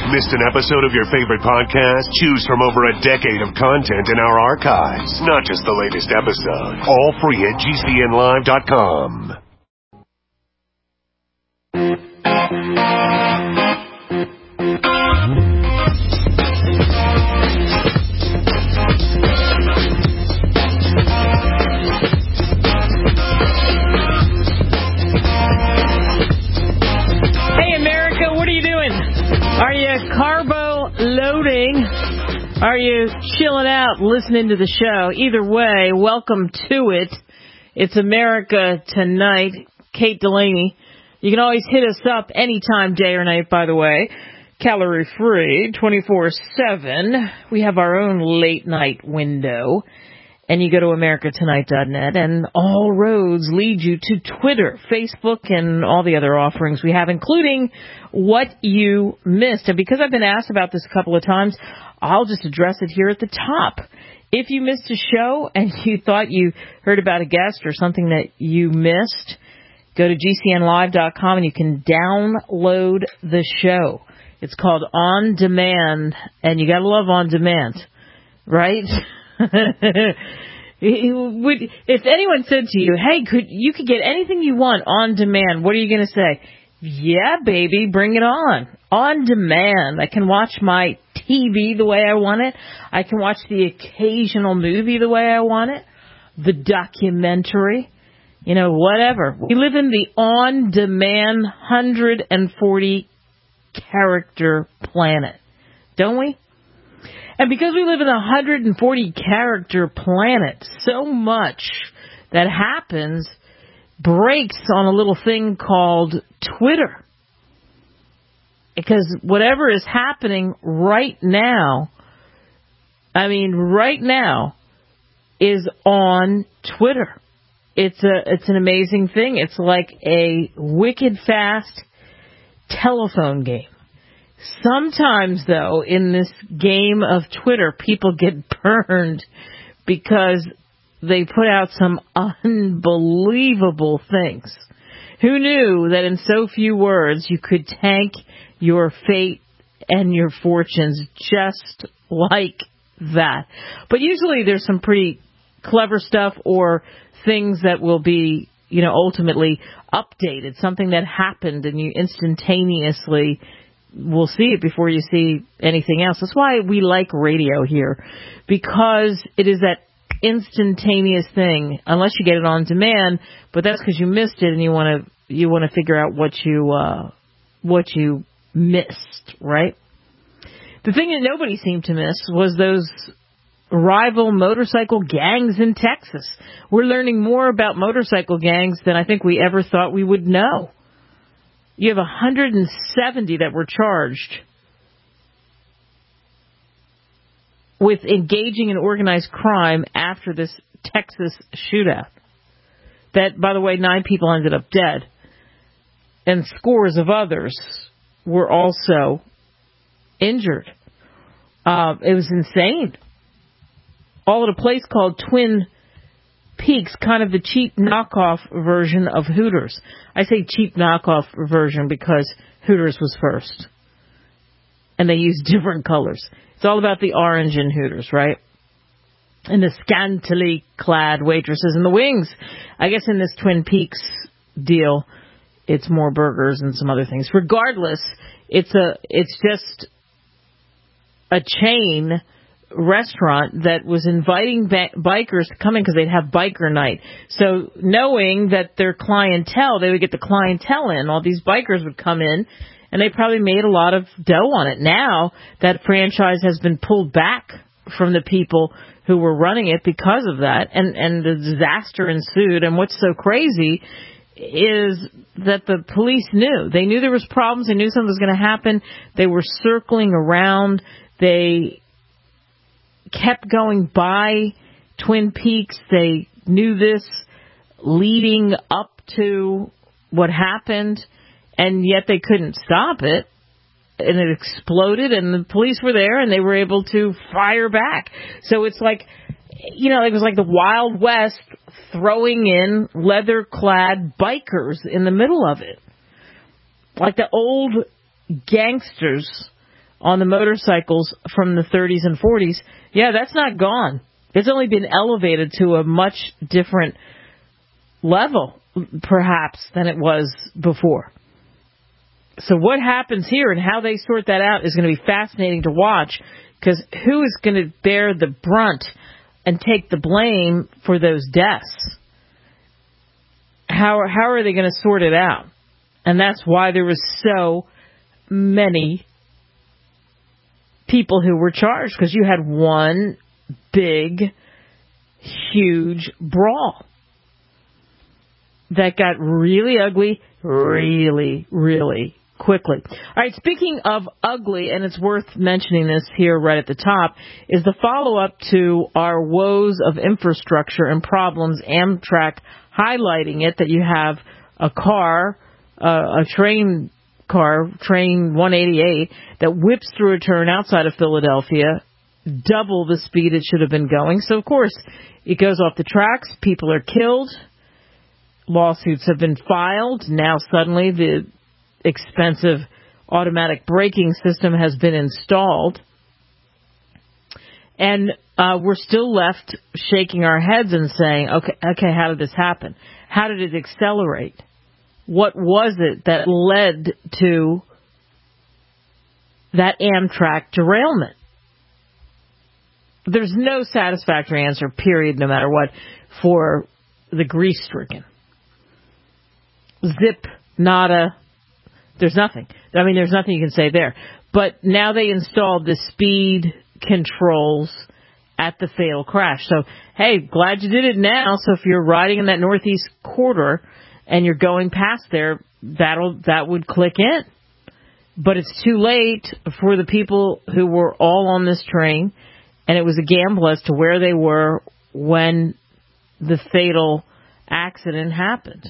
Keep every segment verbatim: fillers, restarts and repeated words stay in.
Missed an episode of your favorite podcast? Choose from over a decade of content in our archives, not just the latest episode. All free at G C N live dot com. Are you carbo loading? Are you chilling out, listening to the show? Either way, welcome to it. It's America Tonight. Kate Delaney. You can always hit us up anytime, day or night, by the way. Calorie free, twenty-four seven. We have our own late night window. And you go to America Tonight dot net, and all roads lead you to Twitter, Facebook, and all the other offerings we have, including What You Missed. And because I've been asked about this a couple of times, I'll just address it here at the top. If you missed a show and you thought you heard about a guest or something that you missed, go to G C N live dot com and you can download the show. It's called On Demand, and you gotta love On Demand, right? Would, if anyone said to you, hey, could you could get anything you want on demand, what are you going to say? Yeah, baby, bring it on. On demand. I can watch my T V the way I want it. I can watch the occasional movie the way I want it. The documentary. You know, whatever. We live in the on-demand one hundred forty character planet, don't we? And because we live in a one hundred forty character planet, so much that happens breaks on a little thing called Twitter. Because whatever is happening right now, I mean, right now, is on Twitter. It's a, it's an amazing thing. It's like a wicked fast telephone game. Sometimes, though, in this game of Twitter, people get burned because they put out some unbelievable things. Who knew that in so few words you could tank your fate and your fortunes just like that? But usually there's some pretty clever stuff or things that will be, you know, ultimately updated, something that happened and you instantaneously will see it before you see anything else. That's why we like radio here, because it is that instantaneous thing, unless you get it on demand, but that's because you missed it and you want to you want to figure out what you uh, what you missed, right? The thing that nobody seemed to miss was those rival motorcycle gangs in Texas. We're learning more about motorcycle gangs than I think we ever thought we would know. You have one hundred seventy that were charged with engaging in organized crime after this Texas shootout. That, by the way, nine people ended up dead. And scores of others were also injured. Uh, it was insane. All at a place called Twin Peaks, kind of the cheap knockoff version of Hooters. I say cheap knockoff version because Hooters was first. And they used different colors. It's all about the orange in Hooters, right? And the scantily clad waitresses and the wings. I guess in this Twin Peaks deal, it's more burgers and some other things. Regardless, it's a it's just a chain restaurant that was inviting ba- bikers to come in because they'd have biker night. So knowing that their clientele, they would get the clientele in, all these bikers would come in, and they probably made a lot of dough on it. Now that franchise has been pulled back from the people who were running it because of that, and, and the disaster ensued. And what's so crazy is that the police knew. They knew there was problems. They knew something was going to happen. They were circling around. They kept going by Twin Peaks. They knew this leading up to what happened, and yet they couldn't stop it. And it exploded, and the police were there, and they were able to fire back. So it's like, you know, it was like the Wild West throwing in leather-clad bikers in the middle of it. Like the old gangsters on the motorcycles from the thirties and forties, yeah, that's not gone. It's only been elevated to a much different level, perhaps, than it was before. So what happens here and how they sort that out is going to be fascinating to watch, because who is going to bear the brunt and take the blame for those deaths? How, how are they going to sort it out? And that's why there was so many people who were charged, because you had one big, huge brawl that got really ugly really, really quickly. All right, speaking of ugly, and it's worth mentioning this here right at the top, is the follow-up to our woes of infrastructure and problems, Amtrak highlighting it, that you have a car, uh, a train car, train one eighty-eight, that whips through a turn outside of Philadelphia, double the speed it should have been going. So, of course, it goes off the tracks. People are killed. Lawsuits have been filed. Now, suddenly, the expensive automatic braking system has been installed. And uh, we're still left shaking our heads and saying, okay, okay, how did this happen? How did it accelerate? What was it that led to that Amtrak derailment? There's no satisfactory answer, period, no matter what, for the grief-stricken. Zip, nada, there's nothing. I mean, there's nothing you can say there. But now they installed the speed controls at the fatal crash. So, hey, glad you did it now. So if you're riding in that northeast corridor and you're going past there, that'll that would click in. But it's too late for the people who were all on this train, and it was a gamble as to where they were when the fatal accident happened.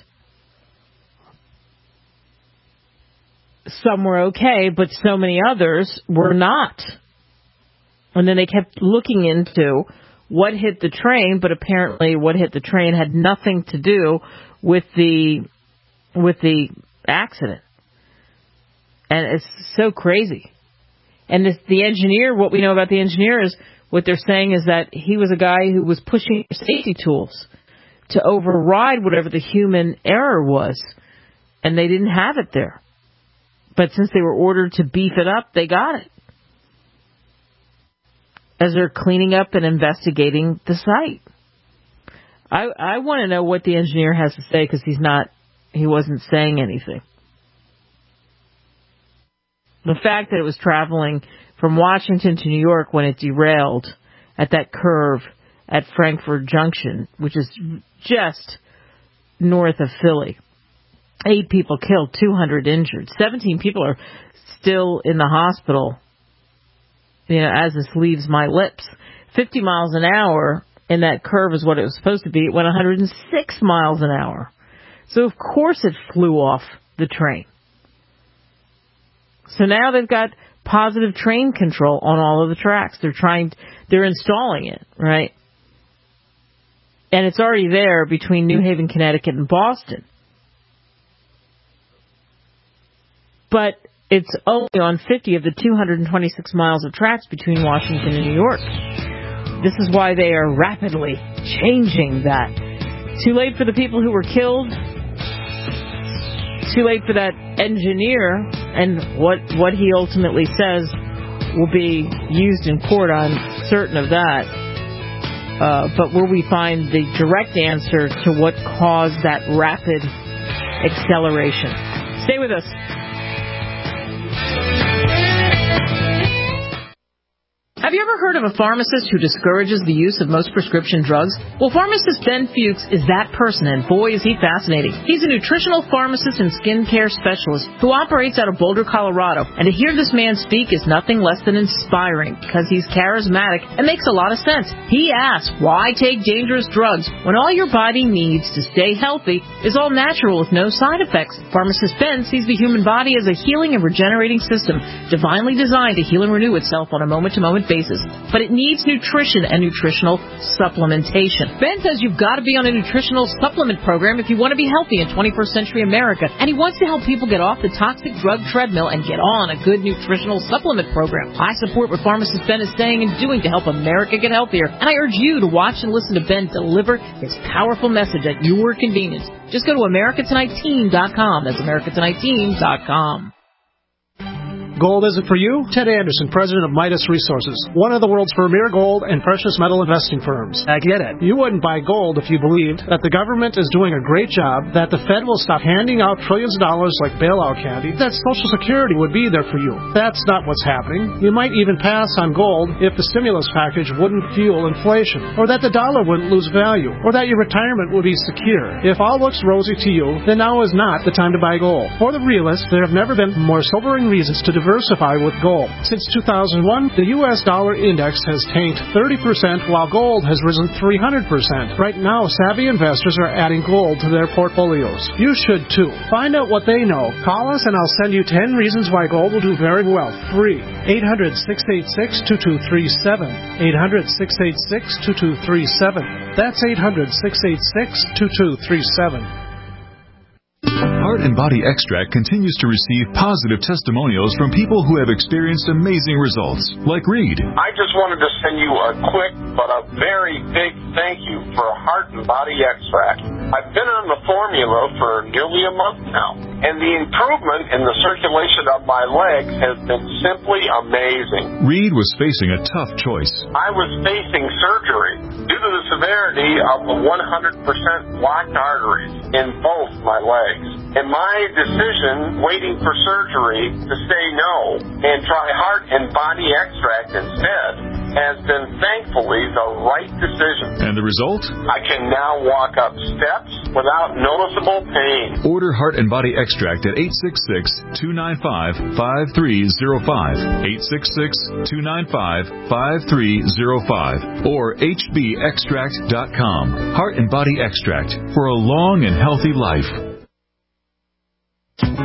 Some were okay, but so many others were not. And then they kept looking into what hit the train, but apparently what hit the train had nothing to do with the with the accident. And it's so crazy. And this, the engineer, what we know about the engineer is, what they're saying is that he was a guy who was pushing safety tools to override whatever the human error was. And they didn't have it there. But since they were ordered to beef it up, they got it. As they're cleaning up and investigating the site. I I want to know what the engineer has to say, because he's not, he wasn't saying anything. The fact that it was traveling from Washington to New York when it derailed at that curve at Frankfurt Junction, which is just north of Philly. Eight people killed, two hundred injured. seventeen people are still in the hospital, you know, as this leaves my lips. fifty miles an hour in that curve is what it was supposed to be. It went one hundred six miles an hour. So, of course, it flew off the train. So now they've got positive train control on all of the tracks. They're trying, they're installing it, right? And it's already there between New Haven, Connecticut and Boston. But it's only on fifty of the two hundred twenty-six miles of tracks between Washington and New York. This is why they are rapidly changing that. Too late for the people who were killed. Too late for that engineer, and what what he ultimately says will be used in court. I'm certain of that. Uh, but will we find the direct answer to what caused that rapid acceleration? Stay with us. Have you ever heard of a pharmacist who discourages the use of most prescription drugs? Well, pharmacist Ben Fuchs is that person, and boy, is he fascinating. He's a nutritional pharmacist and skincare specialist who operates out of Boulder, Colorado. And to hear this man speak is nothing less than inspiring, because he's charismatic and makes a lot of sense. He asks, why take dangerous drugs when all your body needs to stay healthy is all natural with no side effects? Pharmacist Ben sees the human body as a healing and regenerating system, divinely designed to heal and renew itself on a moment-to-moment basis. cases. But it needs nutrition and nutritional supplementation. Ben says you've got to be on a nutritional supplement program if you want to be healthy in twenty-first century America. And he wants to help people get off the toxic drug treadmill and get on a good nutritional supplement program. I support what pharmacist Ben is saying and doing to help America get healthier. And I urge you to watch and listen to Ben deliver his powerful message at your convenience. Just go to America Tonight Team dot com. That's America Tonight Team dot com. Gold isn't for you? Ted Anderson, president of Midas Resources, one of the world's premier gold and precious metal investing firms. I get it. You wouldn't buy gold if you believed that the government is doing a great job, that the Fed will stop handing out trillions of dollars like bailout candy, that Social Security would be there for you. That's not what's happening. You might even pass on gold if the stimulus package wouldn't fuel inflation, or that the dollar wouldn't lose value, or that your retirement would be secure. If all looks rosy to you, then now is not the time to buy gold. For the realist, there have never been more sobering reasons to diversify with gold. Since two thousand one, the U S dollar index has tanked thirty percent while gold has risen three hundred percent. Right now, savvy investors are adding gold to their portfolios. You should too. Find out what they know. Call us and I'll send you ten reasons why gold will do very well. Free. eight hundred, six eight six, two two three seven. eight hundred, six eight six, two two three seven. That's eight hundred, six eight six, two two three seven. Heart and Body Extract continues to receive positive testimonials from people who have experienced amazing results, like Reed. I just wanted to send you a quick but a very big thank you for Heart and Body Extract. I've been on the formula for nearly a month now, and the improvement in the circulation of my legs has been simply amazing. Reed was facing a tough choice. I was facing surgery due to the severity of the one hundred percent blocked arteries in both my legs. And my decision, waiting for surgery, to say no and try Heart and Body Extract instead, has been thankfully the right decision. And the result? I can now walk up steps without noticeable pain. Order Heart and Body Extract at eight six six, two nine five, five three zero five, eight six six, two nine five, five three zero five, or H B extract dot com. Heart and Body Extract for a long and healthy life. Well,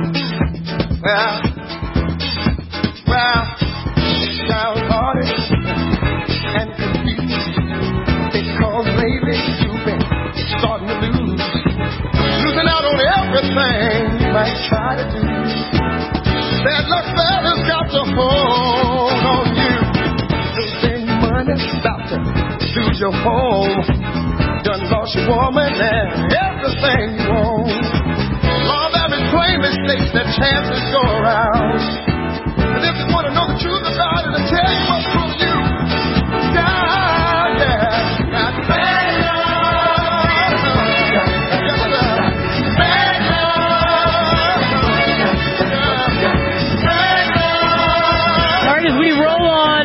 well, it sounds hard and confused because lately you've been starting to lose, losing out on everything you might try to do. That luck fella's got to hold on you. Don't spend money, about to lose your home. Done lost your woman and everything you own. Plain mistakes that chances go around. And if you want to know the truth about it, I'll tell you what's from you. Yeah, yeah. Got bad love. All right, as we roll on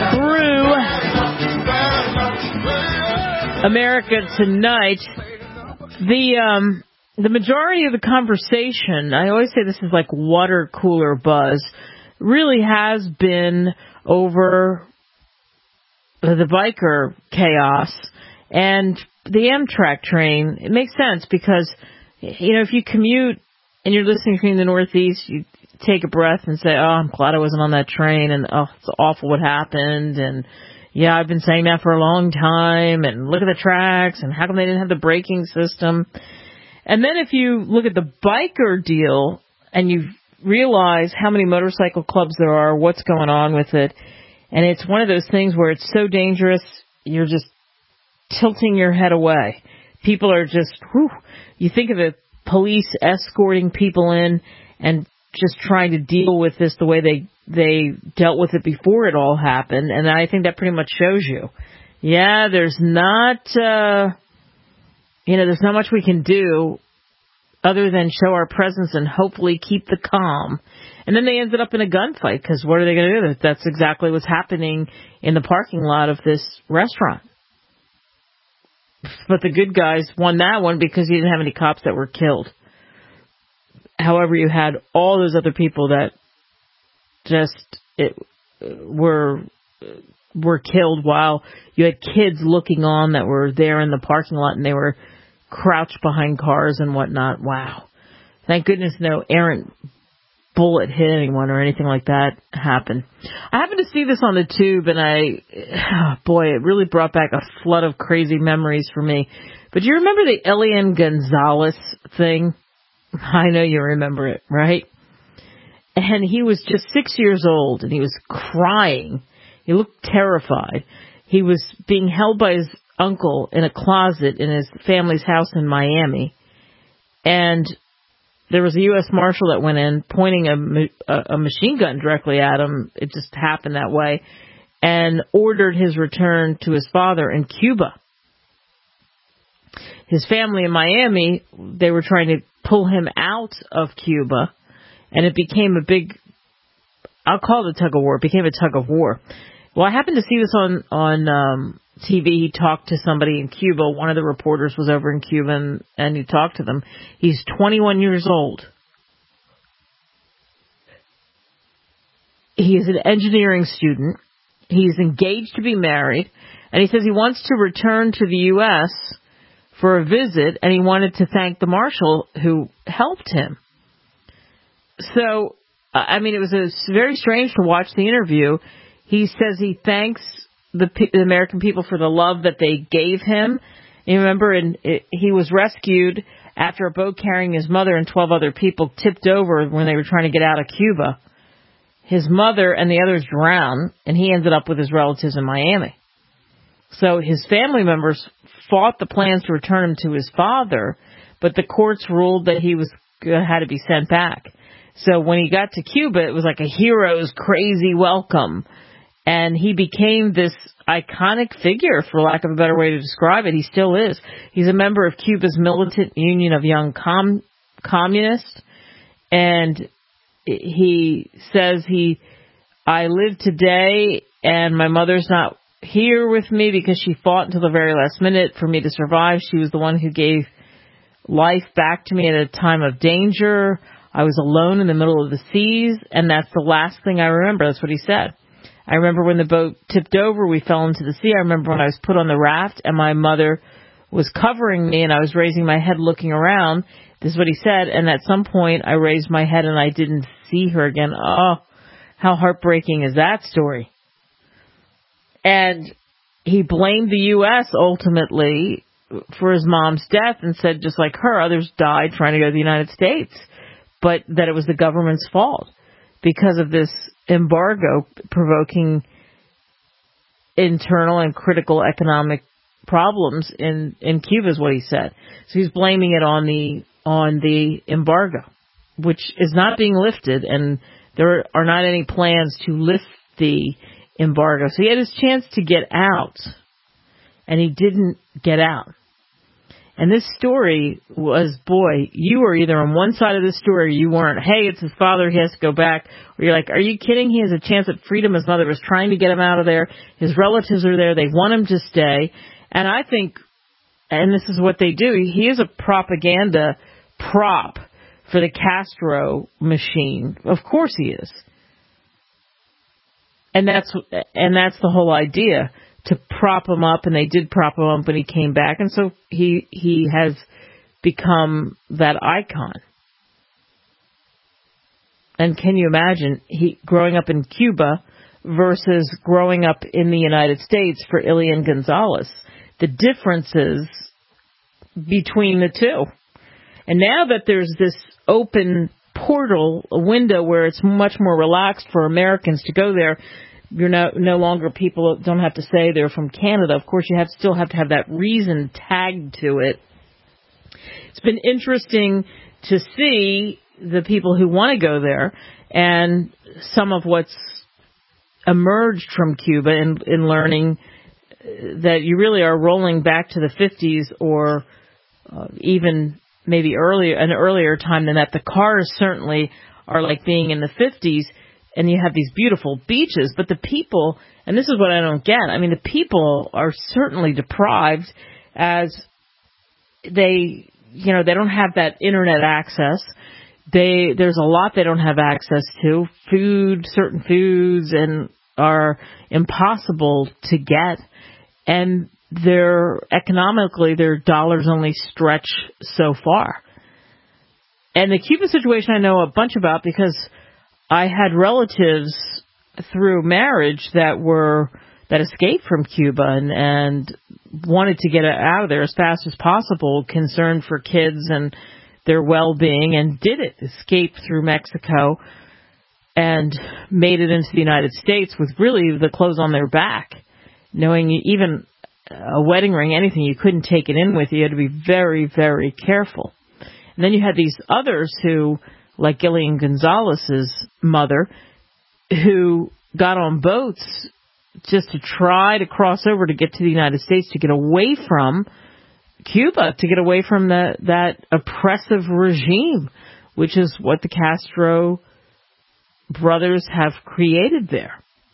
through America Tonight, the um. The majority of the conversation, I always say this is like water cooler buzz, really has been over the biker chaos and the Amtrak train. It makes sense because, you know, if you commute and you're listening from the Northeast, you take a breath and say, oh, I'm glad I wasn't on that train, and oh, it's awful what happened, and yeah, I've been saying that for a long time, and look at the tracks, and how come they didn't have the braking system? And then if you look at the biker deal and you realize how many motorcycle clubs there are, what's going on with it, and it's one of those things where it's so dangerous, you're just tilting your head away. People are just, whew, you think of the police escorting people in and just trying to deal with this the way they, they dealt with it before it all happened, and I think that pretty much shows you. Yeah, there's not... Uh, You know, there's not much we can do other than show our presence and hopefully keep the calm. And then they ended up in a gunfight because what are they going to do? That's exactly what's happening in the parking lot of this restaurant. But the good guys won that one because you didn't have any cops that were killed. However, you had all those other people that just it, were... were killed while you had kids looking on that were there in the parking lot and they were crouched behind cars and whatnot. Wow. Thank goodness no errant bullet hit anyone or anything like that happen. I happened to see this on the tube, and I, oh boy, it really brought back a flood of crazy memories for me. But do you remember the Elian Gonzalez thing? I know you remember it, right? And he was just six years old, and he was crying. He looked terrified. He was being held by his uncle in a closet in his family's house in Miami. And there was a U S Marshal that went in pointing a, a, a machine gun directly at him. It just happened that way. And ordered his return to his father in Cuba. His family in Miami, they were trying to pull him out of Cuba. And it became a big, I'll call it a tug of war. It became a tug of war. Well, I happened to see this on, on um, T V. He talked to somebody in Cuba. One of the reporters was over in Cuba, and, and he talked to them. He's twenty-one years old. He is an engineering student. He's engaged to be married. And he says he wants to return to the U S for a visit, and he wanted to thank the marshal who helped him. So, I mean, it was a, very strange to watch the interview. He says he thanks the, the American people for the love that they gave him. You remember, and it, he was rescued after a boat carrying his mother and twelve other people tipped over when they were trying to get out of Cuba. His mother and the others drowned, and he ended up with his relatives in Miami. So his family members fought the plans to return him to his father, but the courts ruled that he was had to be sent back. So when he got to Cuba, it was like a hero's crazy welcome. And he became this iconic figure, for lack of a better way to describe it. He still is. He's a member of Cuba's Militant Union of Young Com- Communists. And he says he, I live today and my mother's not here with me because she fought until the very last minute for me to survive. She was the one who gave life back to me at a time of danger. I was alone in the middle of the seas, and that's the last thing I remember. That's what he said. I remember when the boat tipped over, we fell into the sea. I remember when I was put on the raft and my mother was covering me and I was raising my head looking around. This is what he said. And at some point I raised my head and I didn't see her again. Oh, how heartbreaking is that story? And he blamed the U S ultimately for his mom's death and said just like her, others died trying to go to the United States, but that it was the government's fault because of this embargo provoking internal and critical economic problems in, in Cuba is what he said. So he's blaming it on the on the embargo, which is not being lifted, and there are not any plans to lift the embargo. So he had his chance to get out, and he didn't get out. And this story was, boy, you were either on one side of this story or you weren't. Hey, it's his father, he has to go back. Or you're like, are you kidding? He has a chance at freedom. His mother was trying to get him out of there. His relatives are there. They want him to stay. And I think, and this is what they do, he is a propaganda prop for the Castro machine. Of course he is. And that's and that's the whole idea, to prop him up, and they did prop him up when he came back, and so he he has become that icon. And can you imagine he growing up in Cuba versus growing up in the United States for Elian Gonzalez? The differences between the two. And now that there's this open portal, a window where it's much more relaxed for Americans to go there, you're no, no longer, people don't have to say they're from Canada. Of course, you have still have to have that reason tagged to it. It's been interesting to see the people who want to go there and some of what's emerged from Cuba in, in learning that you really are rolling back to the fifties or uh, even maybe earlier, an earlier time than that. The cars certainly are like being in the fifties. And you have these beautiful beaches, but the people, and this is what I don't get, I mean, the people are certainly deprived as they, you know, they don't have that internet access. They, there's a lot they don't have access to. Food, certain foods, and are impossible to get. And they're, economically, their dollars only stretch so far. And the Cuba situation I know a bunch about because I had relatives through marriage that were that escaped from Cuba and, and wanted to get out of there as fast as possible, concerned for kids and their well-being, and did it, escape through Mexico and made it into the United States with really the clothes on their back, knowing even a wedding ring, anything, you couldn't take it in with you. You had to be very, very careful. And then you had these others who, like Gillian Gonzalez's mother, who got on boats just to try to cross over to get to the United States, to get away from Cuba, to get away from the, that oppressive regime, which is what the Castro brothers have created there.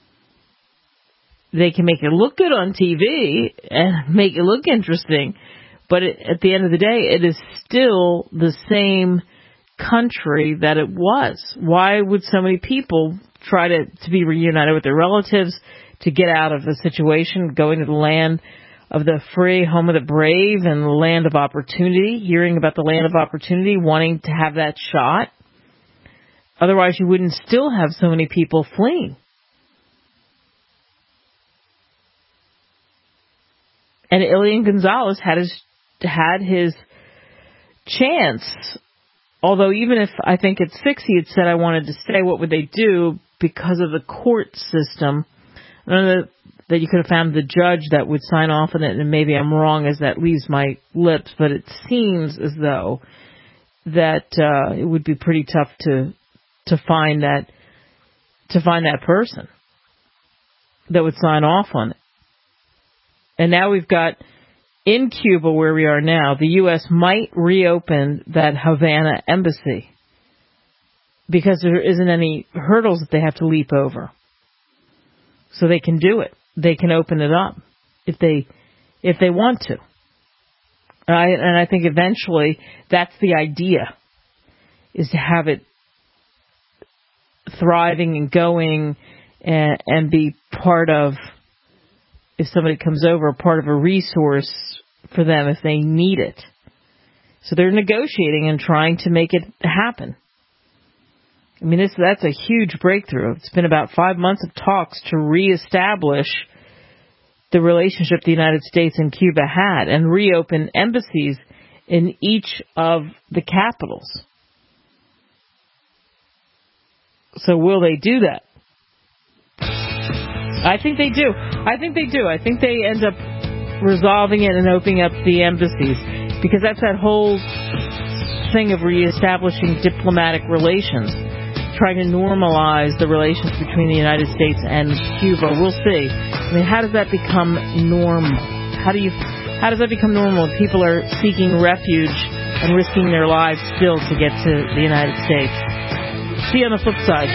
They can make it look good on T V and make it look interesting, but it, at the end of the day, it is still the same country that it was. Why would so many people try to, to be reunited with their relatives, to get out of a situation, going to the land of the free, home of the brave, and the land of opportunity, hearing about the land of opportunity, wanting to have that shot? Otherwise, you wouldn't still have so many people fleeing. And Gillian Gonzalez had his had his chance. Although even if I think at six he had said I wanted to stay, what would they do? Because of the court system, I don't know that you could have found the judge that would sign off on it, and maybe I'm wrong as that leaves my lips, but it seems as though that uh, it would be pretty tough to to find that to find that person that would sign off on it. And now we've got, in Cuba where we are now, the U S might reopen that Havana embassy because there isn't any hurdles that they have to leap over. So they can do it. They can open it up if they if they want to. I, and I think eventually that's the idea, is to have it thriving and going and, and be part of, if somebody comes over, part of a resource for them if they need it. So they're negotiating and trying to make it happen. I mean, this, that's a huge breakthrough. It's been about five months of talks to reestablish the relationship the United States and Cuba had and reopen embassies in each of the capitals. So will they do that? I think they do. I think they do. I think they end up resolving it and opening up the embassies, because that's that whole thing of reestablishing diplomatic relations, trying to normalize the relations between the United States and Cuba. We'll see. I mean, how does that become normal? How do you, how does that become normal if people are seeking refuge and risking their lives still to get to the United States? See you on the flip side.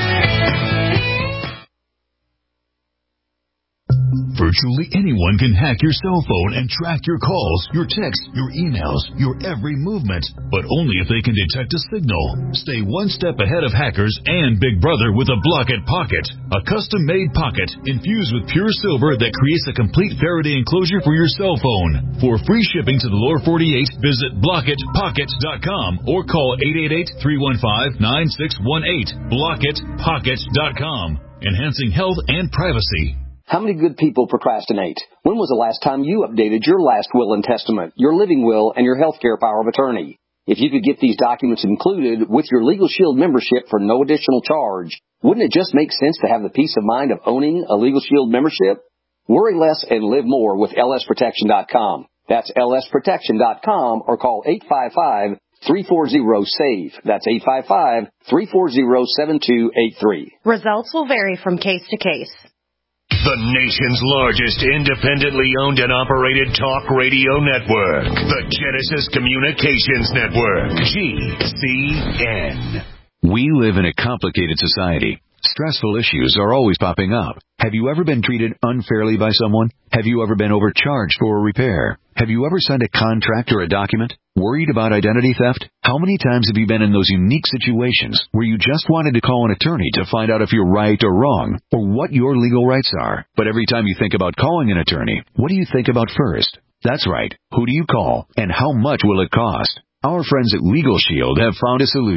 Virtually anyone can hack your cell phone and track your calls, your texts, your emails, your every movement, but only if they can detect a signal. Stay one step ahead of hackers and Big Brother with a Blockit Pocket, a custom-made pocket infused with pure silver that creates a complete Faraday enclosure for your cell phone. For free shipping to the lower forty-eight, visit blockit pocket dot com or call eight eight eight, three one five, nine six one eight. blockit pocket dot com, enhancing health and privacy. How many good people procrastinate? When was the last time you updated your last will and testament, your living will, and your healthcare power of attorney? If you could get these documents included with your Legal Shield membership for no additional charge, wouldn't it just make sense to have the peace of mind of owning a Legal Shield membership? Worry less and live more with L S protection dot com. That's L S protection dot com or call eight five five, three four zero, S A V E. That's eight five five, three four zero, seven two eight three. Results will vary from case to case. The nation's largest independently owned and operated talk radio network. The Genesis Communications Network. G C N. We live in a complicated society. Stressful issues are always popping up. Have you ever been treated unfairly by someone? Have you ever been overcharged for a repair? Have you ever signed a contract or a document? Worried about identity theft? How many times have you been in those unique situations where you just wanted to call an attorney to find out if you're right or wrong, or what your legal rights are? But every time you think about calling an attorney, what do you think about first? That's right. Who do you call, and how much will it cost? Our friends at Legal Shield have found a solution.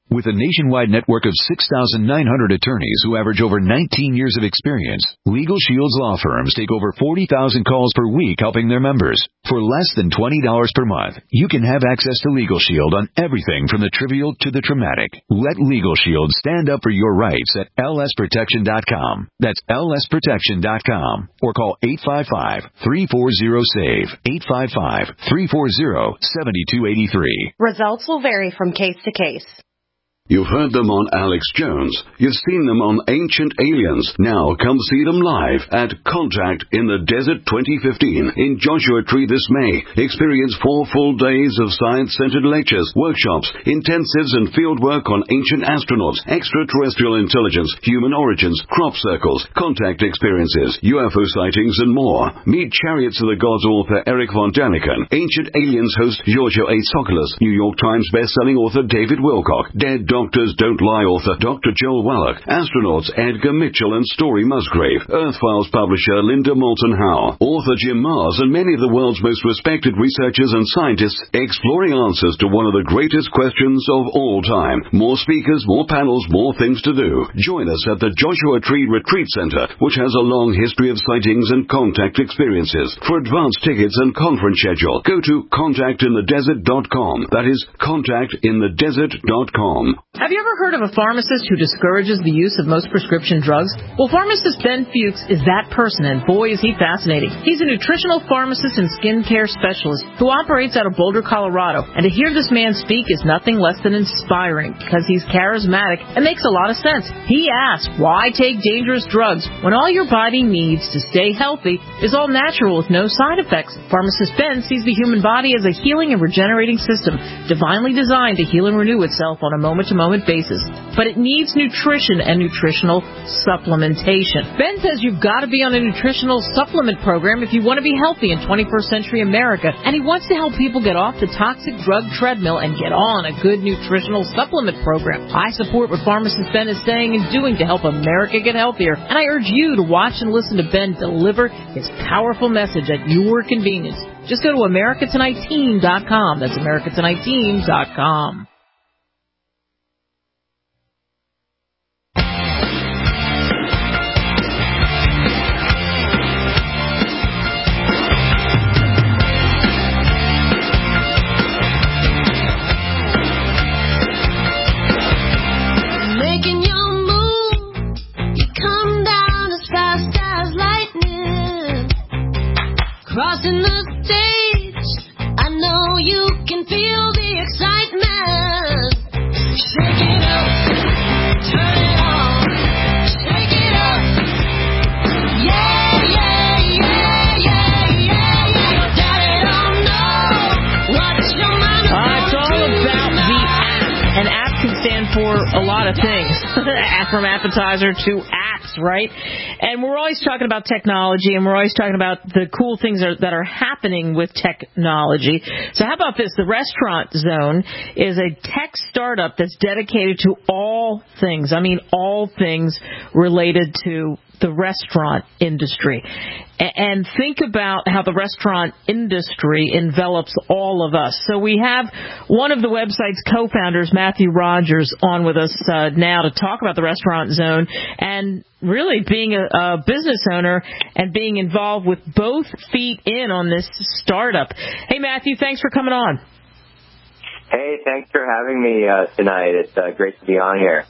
With a nationwide network of six thousand nine hundred attorneys who average over nineteen years of experience, Legal Shield's law firms take over forty thousand calls per week helping their members. For less than twenty dollars per month, you can have access to Legal Shield on everything from the trivial to the traumatic. Let Legal Shield stand up for your rights at L S protection dot com. That's L S protection dot com. Or call eight five five, three four zero, SAVE, eight five five, three four zero, seven two eight three. Results will vary from case to case. You've heard them on Alex Jones. You've seen them on Ancient Aliens. Now come see them live at Contact in the Desert twenty fifteen in Joshua Tree this May. Experience four full days of science-centered lectures, workshops, intensives, and field work on ancient astronauts, extraterrestrial intelligence, human origins, crop circles, contact experiences, U F O sightings, and more. Meet Chariots of the Gods author Eric von Daniken, Ancient Aliens host Giorgio A. Tsoukalos, New York Times best-selling author David Wilcock, Dead Doctors Don't Lie author Doctor Joel Wallach, astronauts Edgar Mitchell and Story Musgrave, Earth Files publisher Linda Moulton Howe, author Jim Mars, and many of the world's most respected researchers and scientists exploring answers to one of the greatest questions of all time. More speakers, more panels, more things to do. Join us at the Joshua Tree Retreat Center, which has a long history of sightings and contact experiences. For advance tickets and conference schedule, go to contact in the desert dot com. That is contact in the desert dot com. Have you ever heard of a pharmacist who discourages the use of most prescription drugs? Well, pharmacist Ben Fuchs is that person, and boy, is he fascinating. He's a nutritional pharmacist and skincare specialist who operates out of Boulder, Colorado. And to hear this man speak is nothing less than inspiring because he's charismatic and makes a lot of sense. He asks, why take dangerous drugs when all your body needs to stay healthy is all natural with no side effects? Pharmacist Ben sees the human body as a healing and regenerating system, divinely designed to heal and renew itself on a moment-to-moment basis. But it needs nutrition and nutritional supplementation. Ben says you've got to be on a nutritional supplement program if you want to be healthy in twenty-first century America, and he wants to help people get off the toxic drug treadmill and get on a good nutritional supplement program. I support what pharmacist Ben is saying and doing to help America get healthier, and I urge you to watch and listen to Ben deliver his powerful message at your convenience. Just go to America Tonight Team dot com. That's America Tonight Team dot com. Crossing the stage, I know you can feel the excitement. Shake it up, turn it on, shake it up. Yeah, yeah, yeah, yeah, yeah, yeah. Your daddy don't know what your mama uh, It's all about the app. An app can stand for a lot of things, from appetizer to apps, right? And we're always talking about technology, and we're always talking about the cool things are, that are happening with technology. So how about this? The Restaurant Zone is a tech startup that's dedicated to all things, I mean all things related to the restaurant industry. And think about how the restaurant industry envelops all of us. So we have one of the website's co-founders, Matthew Rogers, on with us uh, now to talk about the Restaurant Zone and really being a, a business owner and being involved with both feet in on this startup. Hey, Matthew, thanks for coming on. Hey, thanks for having me uh, tonight. It's uh, great to be on here.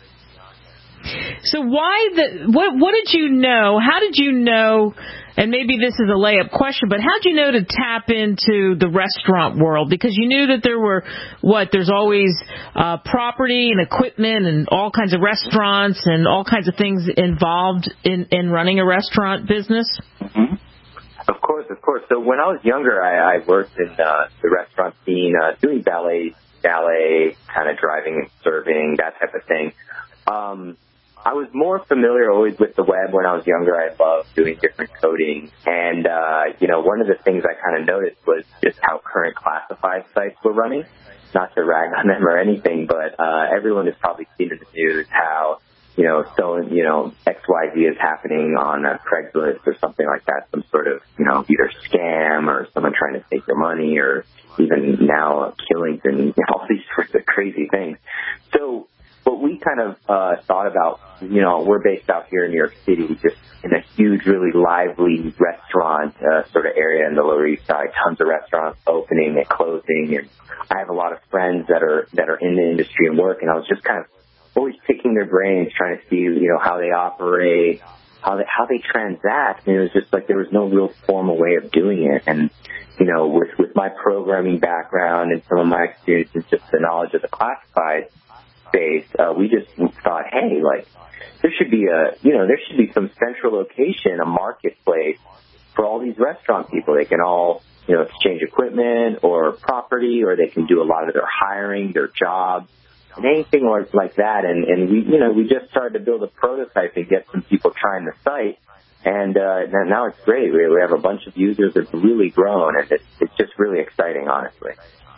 So why the what what did you know? How did you know, and maybe this is a layup question, but how did you know to tap into the restaurant world? Because you knew that there were, what, there's always uh, property and equipment and all kinds of restaurants and all kinds of things involved in, in running a restaurant business? Mm-hmm. Of course, of course. So when I was younger, I, I worked in uh, the restaurant scene, uh, doing ballet, ballet, kind of driving and serving, that type of thing. Um, I was more familiar always with the web when I was younger. I loved doing different coding. And, uh, you know, one of the things I kind of noticed was just how current classified sites were running. Not to rag on them or anything, but uh, everyone has probably seen in the news how, you know, so, you know, X Y Z is happening on a Craigslist or something like that, some sort of, you know, either scam or someone trying to take your money or even now killings and all these sorts of crazy things. So what we kind of uh, thought about, you know, we're based out here in New York City, just in a huge, really lively restaurant uh, sort of area in the Lower East Side. Tons of restaurants opening and closing, and I have a lot of friends that are that are in the industry and work, and I was just kind of always picking their brains, trying to see, you know, how they operate, how they how they transact. And it was just like there was no real formal way of doing it. And you know, with with my programming background and some of my experience and just the knowledge of the classified space, uh, we just thought, hey, like there should be a you know there should be some central location, a marketplace for all these restaurant people. They can all, you know, exchange equipment or property, or they can do a lot of their hiring, their jobs, and anything like, like that. And, and we, you know, we just started to build a prototype and get some people trying the site. And uh, now it's great. We, we have a bunch of users. It's really grown, and it's, it's just really exciting, honestly.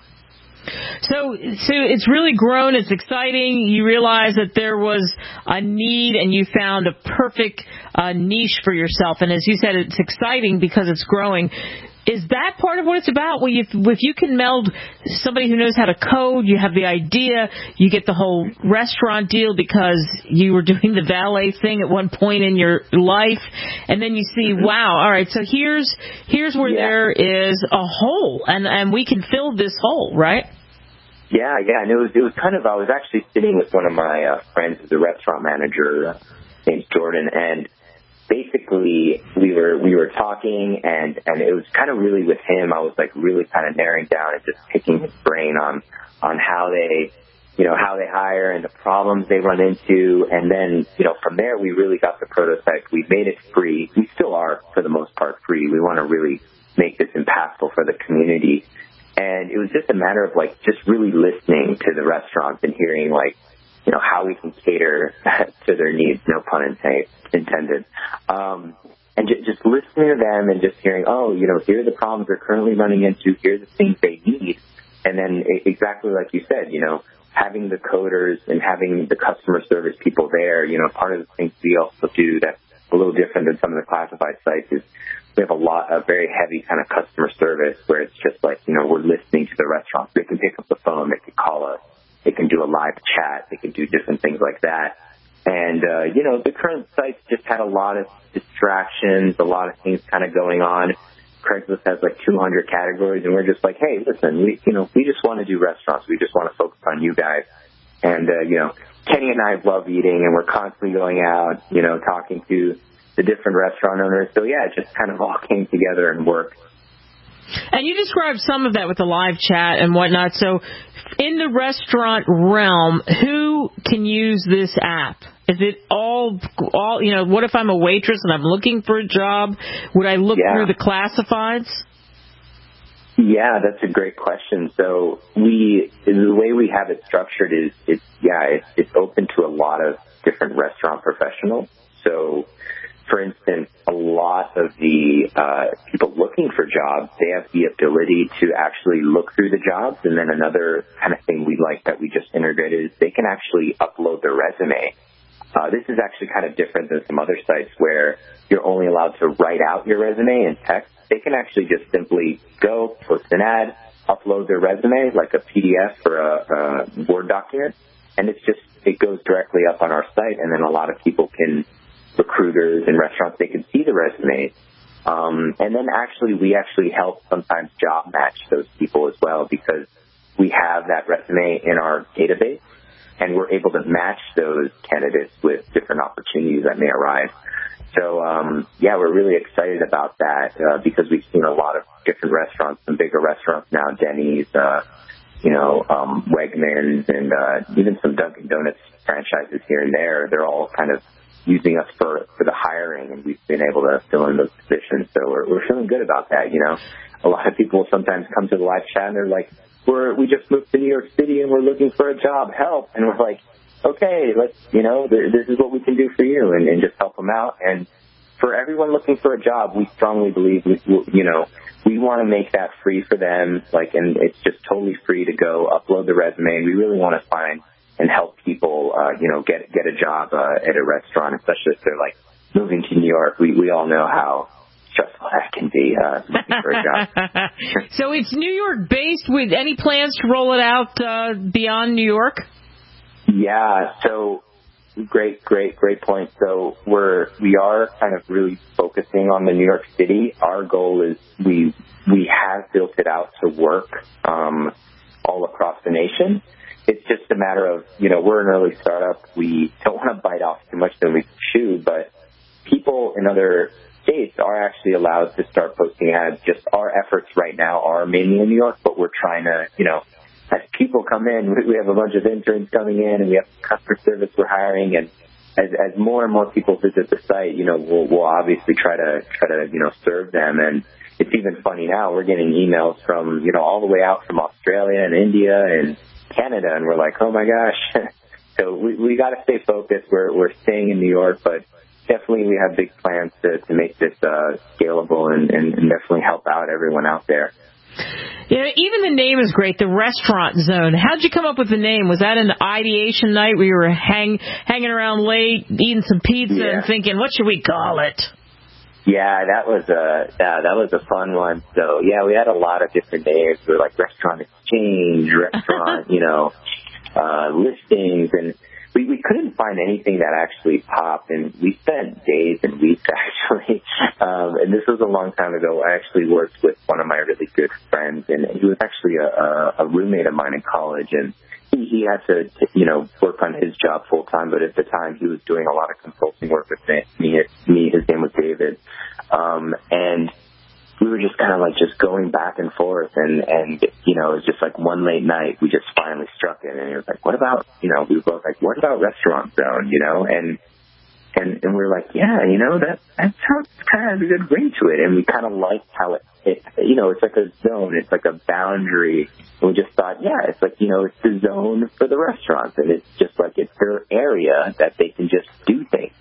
So, so it's really grown. It's exciting. You realize that there was a need, and you found a perfect uh, niche for yourself. And as you said, it's exciting because it's growing. Is that part of what it's about? Well, if, if you can meld somebody who knows how to code, you have the idea, you get the whole restaurant deal because you were doing the valet thing at one point in your life, and then you see, wow, all right, so here's here's where yeah. there is a hole, and, and we can fill this hole, right? Yeah, yeah, and it was it was kind of, I was actually sitting with one of my uh, friends who's a restaurant manager, uh, named Jordan, and basically, we were we were talking, and, and it was kind of really with him. I was like really kind of narrowing down and just picking his brain on on how they, you know, how they hire and the problems they run into, and then, you know, from there we really got the prototype. We made it free. We still are for the most part free. We want to really make this impactful for the community, and it was just a matter of like just really listening to the restaurants and hearing like, you know, how we can cater to their needs. No pun intended. intended. Um, and j- just listening to them and just hearing, oh, you know, here are the problems they're currently running into, here are the things they need. And then I- exactly like you said, you know, having the coders and having the customer service people there, you know, part of the things we also do that's a little different than some of the classified sites is we have a lot of very heavy kind of customer service where it's just like, you know, we're listening to the restaurants. They can pick up the phone, they can call us, they can do a live chat, they can do different things like that. And, uh, you know, the current sites just had a lot of distractions, a lot of things kind of going on. Craigslist has like two hundred categories, and we're just like, hey, listen, we, you know, we just want to do restaurants. We just want to focus on you guys. And, uh, you know, Kenny and I love eating, and we're constantly going out, you know, talking to the different restaurant owners. So, yeah, it just kind of all came together and worked. And you described some of that with the live chat and whatnot. So in the restaurant realm, who can use this app? Is it all, all you know, what if I'm a waitress and I'm looking for a job? Would I look yeah. through the classifieds? Yeah, that's a great question. So we, the way we have it structured is, it's, yeah, it's, it's open to a lot of different restaurant professionals. So, for instance, a lot of the uh, people looking for jobs, they have the ability to actually look through the jobs. And then another kind of thing we like that we just integrated is they can actually upload their resume. Uh, this is actually kind of different than some other sites where you're only allowed to write out your resume in text. They can actually just simply go, post an ad, upload their resume like a P D F or a, a Word document, and it's just, it goes directly up on our site, and then a lot of people can, recruiters and restaurants, they can see the resumes. Um, and then actually, we actually help sometimes job match those people as well, because we have that resume in our database, and we're able to match those candidates with different opportunities that may arise. So, um, yeah, we're really excited about that uh, because we've seen a lot of different restaurants, some bigger restaurants now, Denny's, uh, you know, um, Wegmans, and uh, even some Dunkin' Donuts franchises here and there. They're all kind of using us for, for the hiring, and we've been able to fill in those positions. So we're, we're feeling good about that, you know. A lot of people sometimes come to the live chat and they're like, we're, we just moved to New York City and we're looking for a job, help. And we're like, okay, let's, you know, th- this is what we can do for you, and, and just help them out. And for everyone looking for a job, we strongly believe, we, you know, we want to make that free for them, like, and it's just totally free to go upload the resume. And we really want to find and help people, uh, you know, get get a job uh, at a restaurant, especially if they're like moving to New York. We we all know how stressful that can be uh, looking for a job. So it's New York based. With any plans to roll it out uh, beyond New York? Yeah, so great, great, great point. So we're, we are kind of really focusing on the New York City. Our goal is we, we have built it out to work, um, all across the nation. It's just a matter of, you know, we're an early startup. We don't want to bite off too much than we chew, but people in other states are actually allowed to start posting ads. Just our efforts right now are mainly in New York, but we're trying to, you know, as people come in, we have a bunch of interns coming in, and we have customer service we're hiring, and as, as more and more people visit the site, you know, we'll, we'll obviously try to try to you know serve them. And it's even funny now, we're getting emails from, you know, all the way out from Australia and India and Canada, and we're like, oh my gosh. So we we got to stay focused. We're we're staying in New York, but definitely we have big plans to to make this uh, scalable and, and, and definitely help out everyone out there. Yeah, even the name is great, the Restaurant Zone. How'd you come up with the name? Was that an ideation night where you were hang, hanging around late, eating some pizza, yeah. and thinking, what should we call it? Yeah, that was a yeah, that was a fun one. So yeah, we had a lot of different names. We were like Restaurant Exchange, Restaurant, you know, uh, listings, and we, we couldn't find anything that actually popped. And we spent days and weeks actually. Um, and this was a long time ago. I actually worked with one of my really good friends, and he was actually a, a roommate of mine in college, and he, he had to, you know, work on his job full time. But at the time, he was doing a lot of consulting work with me. Me, his name was David, um, and we were just kind of like just going back and forth, and, and, you know, it was just like one late night, we just finally struck it, and it was like, what about, you know, we were both like, what about Restaurant Zone, you know, and, and, and we were like, yeah, you know, that, that sounds kind of has a good ring to it, and we kind of liked how it, it, you know, it's like a zone, it's like a boundary, and we just thought, yeah, it's like, you know, it's the zone for the restaurants, and it's just like, it's their area that they can just do things.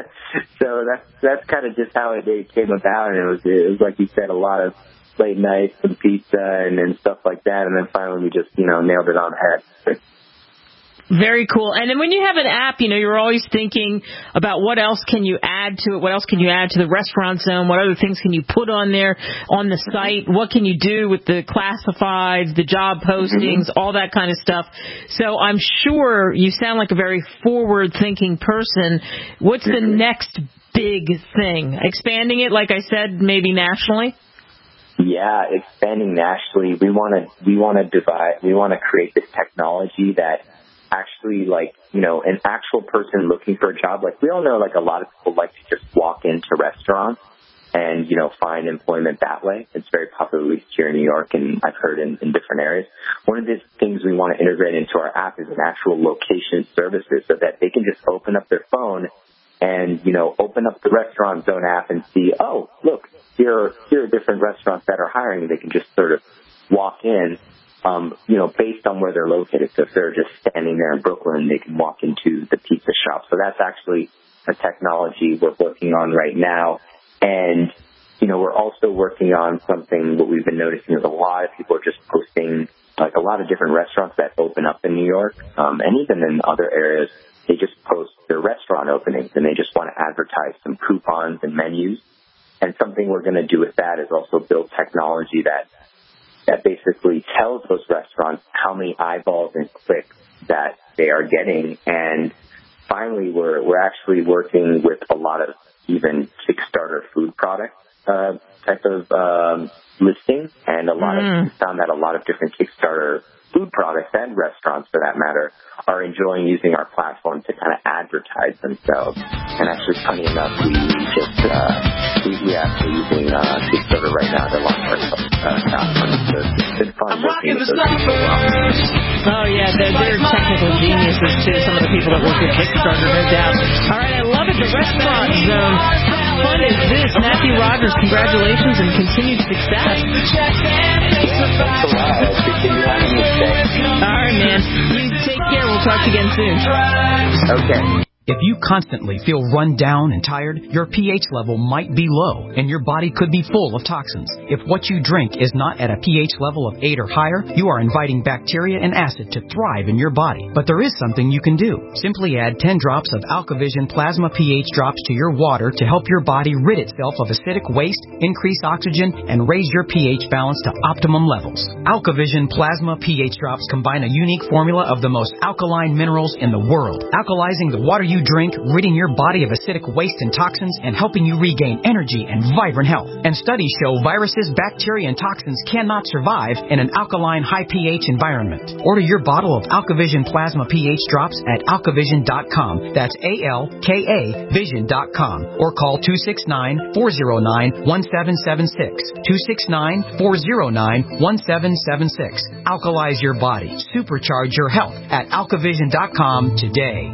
So that's that's kind of just how it came about, and it was it was like you said, a lot of late nights and pizza and, and stuff like that, and then finally we just you know nailed it on the head. Very cool. And then when you have an app, you know, you're always thinking about what else can you add to it, what else can you add to the Restaurant Zone, what other things can you put on there on the site, what can you do with the classifieds, the job postings, mm-hmm. all that kind of stuff. So I'm sure you sound like a very forward-thinking person. What's mm-hmm. the next big thing? Expanding it, like I said, maybe nationally? Yeah, expanding nationally. We want to we want to divide. We want to create this technology that actually, like, you know, an actual person looking for a job. Like, we all know, like, a lot of people like to just walk into restaurants and, you know, find employment that way. It's very popular, at least here in New York, and I've heard in, in different areas. One of the things we want to integrate into our app is an actual location services so that they can just open up their phone and, you know, open up the Restaurant Zone app and see, oh, look, here are, here are different restaurants that are hiring. They can just sort of walk in. Um, you know, based on where they're located. So if they're just standing there in Brooklyn, they can walk into the pizza shop. So that's actually a technology we're working on right now. And, you know, we're also working on something that we've been noticing is a lot of people are just posting, like a lot of different restaurants that open up in New York, um, and even in other areas, they just post their restaurant openings and they just want to advertise some coupons and menus. And something we're going to do with that is also build technology that that basically tells those restaurants how many eyeballs and clicks that they are getting. And finally, we're we're actually working with a lot of even Kickstarter food product uh, type of um, listings, and a lot mm. of found that a lot of different Kickstarter food products and restaurants, for that matter, are enjoying using our platform to kind of advertise themselves. And actually, funny enough, we just uh, we we actually using uh, Kickstarter right now to launch our uh, platform. So it's been fun working with those people. Oh yeah, they're, they're technical geniuses too. Some of the people that work with Kickstarter, no doubt. All right, I love it. The Restaurant Zone. How fun is this? Matthew Rogers, congratulations and continued success. Thanks a lot. I appreciate you having me today. All right, man. You take care. We'll talk to you again soon. Okay. If you constantly feel run down and tired, your pH level might be low and your body could be full of toxins. If what you drink is not at a pH level of eight or higher, you are inviting bacteria and acid to thrive in your body. But there is something you can do. Simply add ten drops of AlkaVision Plasma pH drops to your water to help your body rid itself of acidic waste, increase oxygen, and raise your pH balance to optimum levels. AlkaVision Plasma pH drops combine a unique formula of the most alkaline minerals in the world, alkalizing the water you drink, ridding your body of acidic waste and toxins, and helping you regain energy and vibrant health. And studies show viruses, bacteria, and toxins cannot survive in an alkaline, high pH environment. Order your bottle of AlkaVision Plasma pH drops at alkavision dot com. That's A L K A vision dot com. Or call two six nine, four zero nine, one seven seven six. two six nine, four zero nine, one seven seven six. Alkalize your body. Supercharge your health at alkavision dot com today.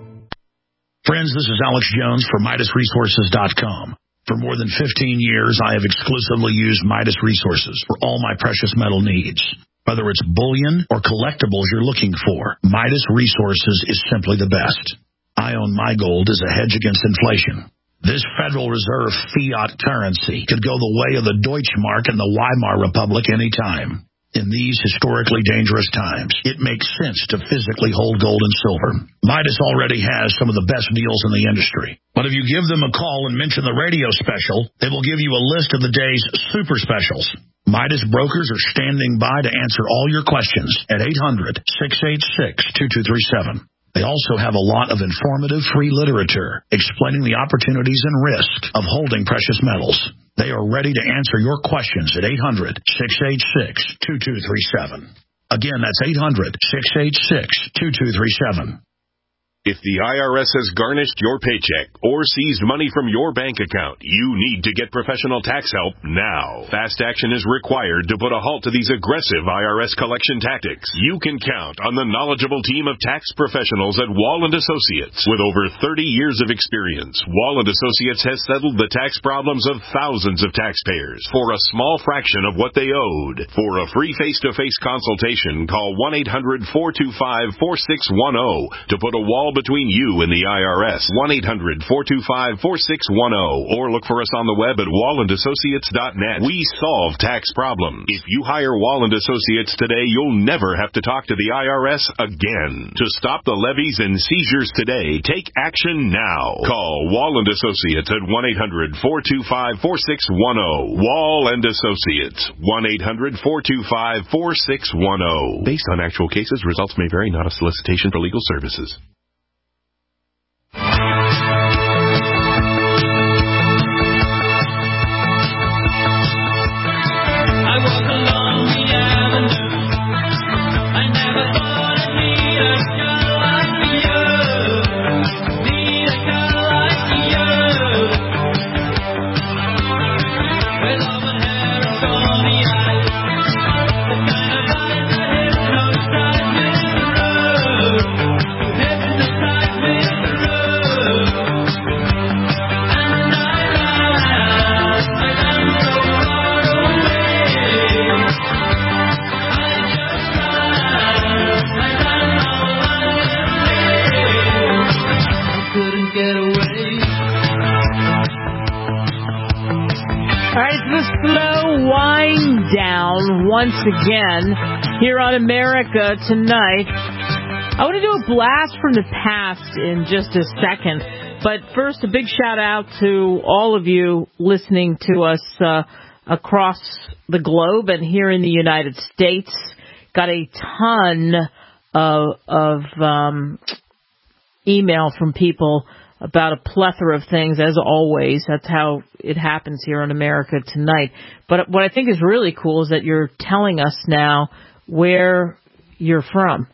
Friends, this is Alex Jones for Midas Resources dot com. For more than fifteen years, I have exclusively used Midas Resources for all my precious metal needs. Whether it's bullion or collectibles you're looking for, Midas Resources is simply the best. I own my gold as a hedge against inflation. This Federal Reserve fiat currency could go the way of the Deutschmark and the Weimar Republic anytime. In these historically dangerous times, it makes sense to physically hold gold and silver. Midas already has some of the best deals in the industry. But if you give them a call and mention the radio special, they will give you a list of the day's super specials. Midas brokers are standing by to answer all your questions at eight hundred, six eight six, two two three seven. They also have a lot of informative free literature explaining the opportunities and risks of holding precious metals. They are ready to answer your questions at eight hundred, six eight six, two two three seven. Again, that's eight hundred, six eight six, two two three seven. If the I R S has garnished your paycheck or seized money from your bank account, you need to get professional tax help now. Fast action is required to put a halt to these aggressive I R S collection tactics. You can count on the knowledgeable team of tax professionals at Wall and Associates. With over thirty years of experience, Wall and Associates has settled the tax problems of thousands of taxpayers for a small fraction of what they owed. For a free face-to-face consultation, call one eight hundred, four two five, four six one zero to put a wall between you and the I R S. one eight hundred, four two five, four six one zero or look for us on the web at wall and associates dot net. We solve tax problems. If you hire Wall and Associates today, you'll never have to talk to the I R S again. To stop the levies and seizures today, take action now. Call Wall and Associates at one eight hundred, four two five, four six one zero. Wall and Associates, one eight hundred, four two five, four six one zero. Based on actual cases, results may vary, not a solicitation for legal services. Once again, here on America Tonight. I want to do a blast from the past in just a second. But first, a big shout out to all of you listening to us uh, across the globe and here in the United States. Got a ton of, of um, email from people about a plethora of things, as always. That's how it happens here on America Tonight. But what I think is really cool is that you're telling us now where you're from.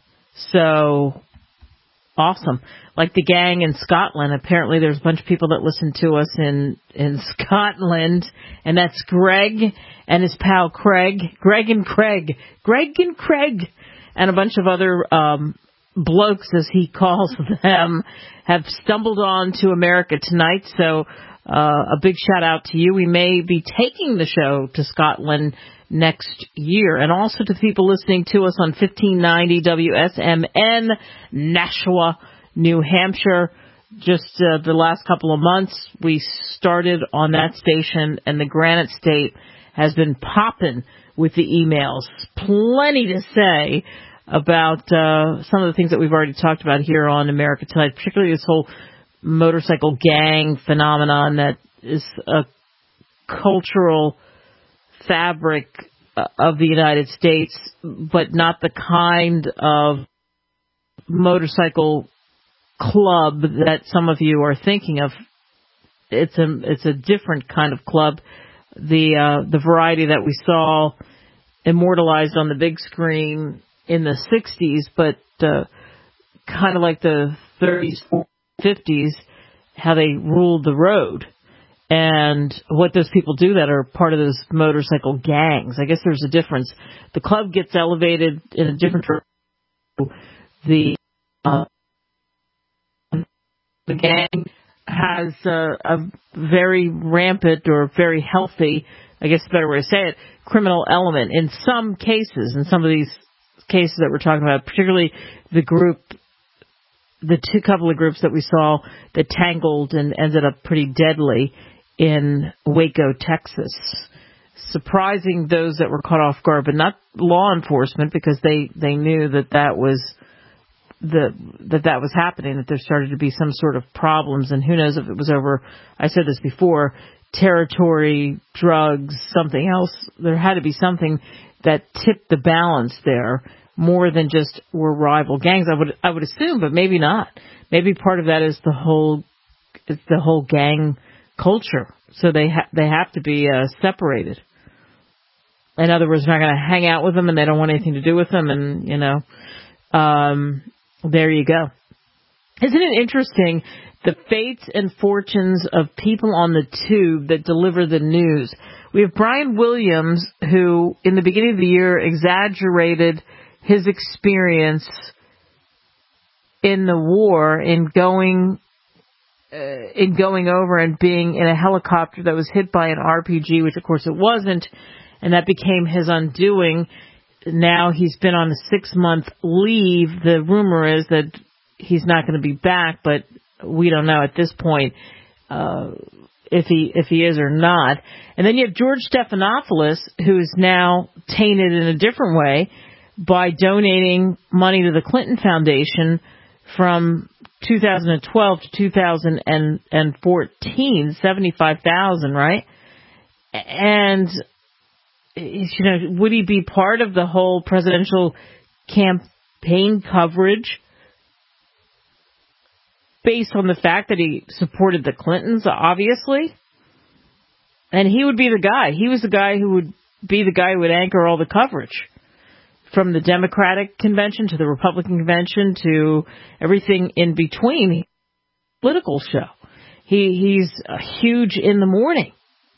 So awesome. Like the gang in Scotland. Apparently there's a bunch of people that listen to us in, in Scotland. And that's Greg and his pal Craig. Greg and Craig. Greg and Craig. And a bunch of other um blokes, as he calls them, have stumbled on to America Tonight. So uh, a big shout out to you. We may be taking the show to Scotland next year. And also to the people listening to us on fifteen ninety W S M N, Nashua, New Hampshire. just uh, the last couple of months, we started on that station, and the Granite State has been popping with the emails. Plenty to say about uh, some of the things that we've already talked about here on America Tonight, particularly this whole motorcycle gang phenomenon that is a cultural fabric of the United States, but not the kind of motorcycle club that some of you are thinking of. It's a it's a different kind of club. The uh, the variety that we saw immortalized on the big screen in the sixties, but uh, kind of like the thirties, fifties, how they ruled the road. And what those people do that are part of those motorcycle gangs. I guess there's a difference. The club gets elevated in a different direction. The uh, the gang has uh, a very rampant or very healthy, I guess the better way to say it, criminal element in some cases. In some of these cases that we're talking about, particularly the group, the two couple of groups that we saw that tangled and ended up pretty deadly in Waco, Texas. Surprising those that were caught off guard, but not law enforcement, because they, they knew that that was the that that was happening, that there started to be some sort of problems, and who knows if it was over, I said this before, territory, drugs, something else. There had to be something that tipped the balance there more than just were rival gangs. I would I would assume, but maybe not. Maybe part of that is the whole is the whole gang culture. So they ha- they have to be uh, separated. In other words, they're not going to hang out with them, and they don't want anything to do with them, and you know, um, there you go. Isn't it interesting the fates and fortunes of people on the tube that deliver the news? We have Brian Williams, who in the beginning of the year exaggerated his experience in the war in going uh, in going over and being in a helicopter that was hit by an R P G, which of course it wasn't, and that became his undoing. Now he's been on a six-month leave. The rumor is that he's not going to be back, but we don't know at this point uh, if he if he is or not. And then you have George Stephanopoulos, who is now tainted in a different way by donating money to the Clinton Foundation from two thousand twelve to two thousand fourteen, seventy-five thousand dollars, right? And you know, would he be part of the whole presidential campaign coverage based on the fact that he supported the Clintons, obviously? And he would be the guy. He was the guy who would be the guy who would anchor all the coverage, from the Democratic convention to the Republican convention to everything in between. Political show. He he's huge in the morning.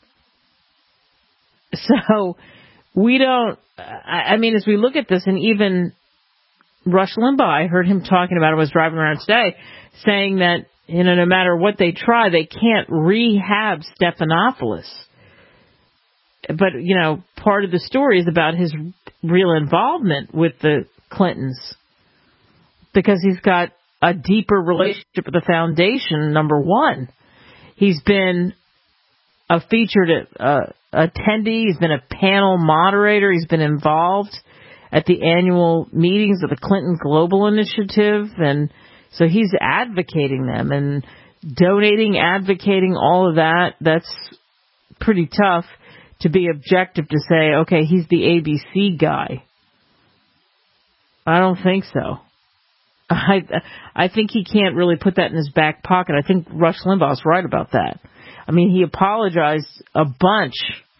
So we don't, I mean, as we look at this, and even Rush Limbaugh, I heard him talking about it, I was driving around today, saying that, you know, no matter what they try, they can't rehab Stephanopoulos. But, you know, part of the story is about his real involvement with the Clintons, because he's got a deeper relationship with the foundation, number one. He's been a featured uh, attendee. He's been a panel moderator. He's been involved at the annual meetings of the Clinton Global Initiative. And so he's advocating them and donating, advocating, all of that. That's pretty tough to be objective to say, okay, he's the A B C guy. I don't think so. I I think he can't really put that in his back pocket. I think Rush Limbaugh's right about that. I mean, he apologized a bunch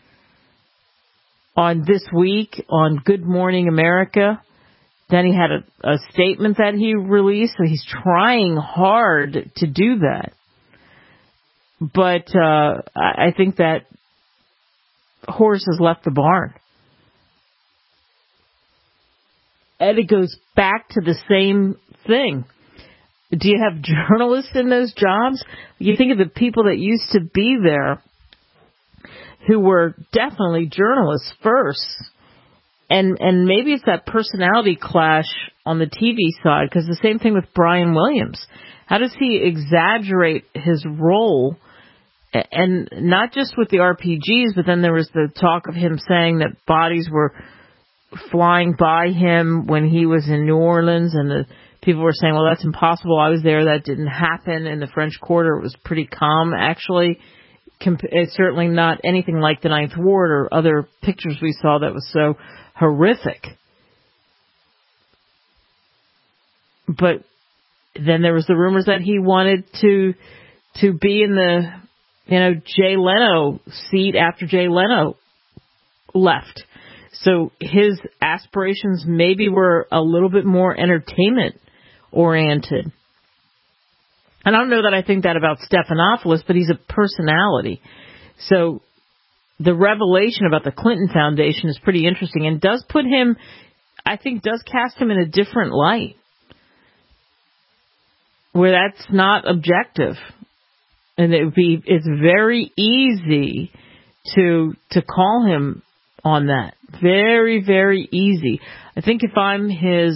on This Week, on Good Morning America. Then he had a, a statement that he released, so he's trying hard to do that. But uh, I, I think that horse has left the barn. And it goes back to the same thing. Do you have journalists in those jobs? You think of the people that used to be there who were definitely journalists first, and and maybe it's that personality clash on the T V side, because the same thing with Brian Williams. How does he exaggerate his role? And not just with the R P Gs, but then there was the talk of him saying that bodies were flying by him when he was in New Orleans, and the people were saying, well, that's impossible. I was there. That didn't happen in the French Quarter. It was pretty calm, actually. It's certainly not anything like the Ninth Ward or other pictures we saw that was so horrific. But then there was the rumors that he wanted to to be in the, you know, Jay Leno seat after Jay Leno left. So his aspirations maybe were a little bit more entertainment oriented. And I don't know that I think that about Stephanopoulos, but he's a personality. So the revelation about the Clinton Foundation is pretty interesting and does put him, I think, does cast him in a different light, where that's not objective. And it would be, it's very easy to to call him on that. Very, very easy. I think if I'm his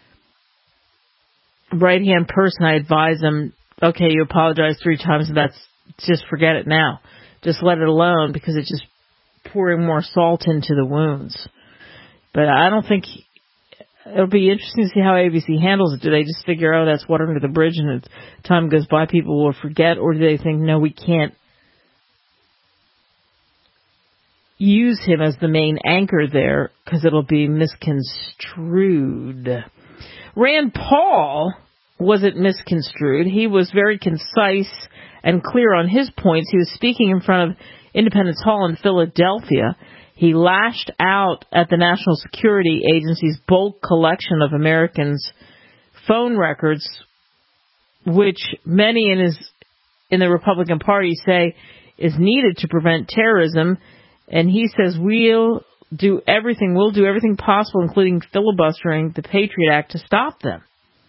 right-hand person, I advise him, okay, you apologize three times, and that's, just forget it now. Just let it alone, because it's just pouring more salt into the wounds. But I don't think, he, it'll be interesting to see how A B C handles it. Do they just figure, oh, that's water under the bridge, and as time goes by, people will forget? Or do they think, no, we can't use him as the main anchor there, because it'll be misconstrued? Rand Paul wasn't misconstrued. He was very concise and clear on his points. He was speaking in front of Independence Hall in Philadelphia. He lashed out at the National Security Agency's bulk collection of Americans' phone records, which many in his in the Republican Party say is needed to prevent terrorism. And he says, we'll do everything, we'll do everything possible, including filibustering the Patriot Act, to stop them.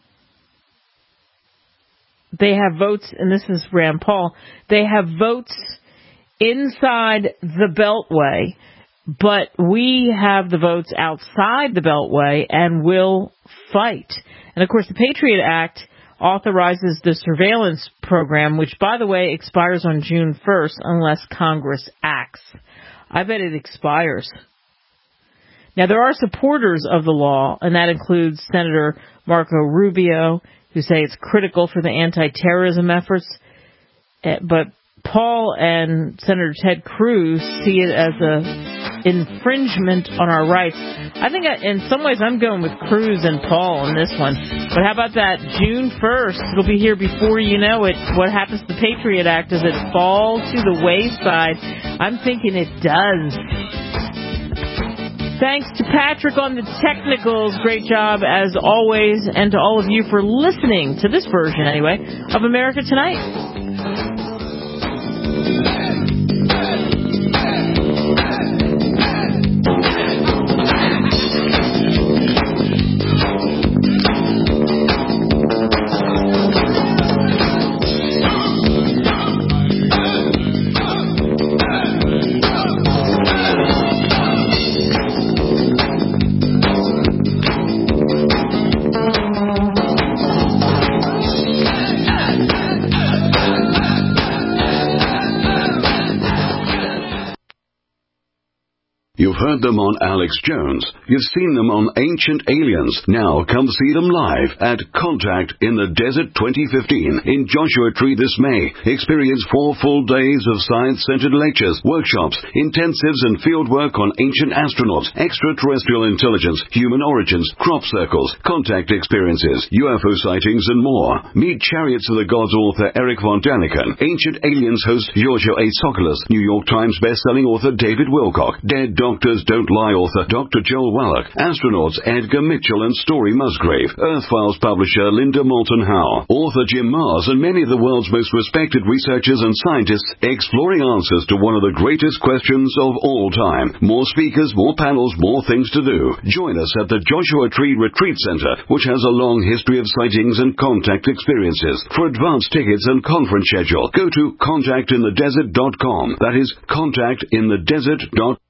They have votes, and this is Rand Paul, they have votes inside the Beltway, but we have the votes outside the Beltway and will fight. And, of course, the Patriot Act authorizes the surveillance program, which, by the way, expires on June first unless Congress acts. I bet it expires. Now, there are supporters of the law, and that includes Senator Marco Rubio, who say it's critical for the anti-terrorism efforts. But Paul and Senator Ted Cruz see it as a infringement on our rights. I think in some ways I'm going with Cruz and Paul on this one. But how about that June first? It'll be here before you know it. What happens to the Patriot Act? Does it fall to the wayside? I'm thinking it does. Thanks to Patrick on the technicals. Great job, as always. And to all of you for listening to this version, anyway, of America Tonight. You've heard them on Alex Jones. You've seen them on Ancient Aliens. Now come see them live at Contact in the Desert twenty fifteen in Joshua Tree this May. Experience four full days of science-centered lectures, workshops, intensives, and fieldwork on ancient astronauts, extraterrestrial intelligence, human origins, crop circles, contact experiences, U F O sightings, and more. Meet Chariots of the Gods author Eric von Daniken, Ancient Aliens host Giorgio A. Tsoukalos, New York Times bestselling author David Wilcock, Dead Doctors Don't Lie author Doctor Joel Wallach, astronauts Edgar Mitchell and Story Musgrave, Earth Files publisher Linda Moulton Howe, author Jim Mars, and many of the world's most respected researchers and scientists exploring answers to one of the greatest questions of all time. More speakers, more panels, more things to do. Join us at the Joshua Tree Retreat Center, which has a long history of sightings and contact experiences. For advance tickets and conference schedule, go to contact in the desert dot com. That is contact in the desert dot com.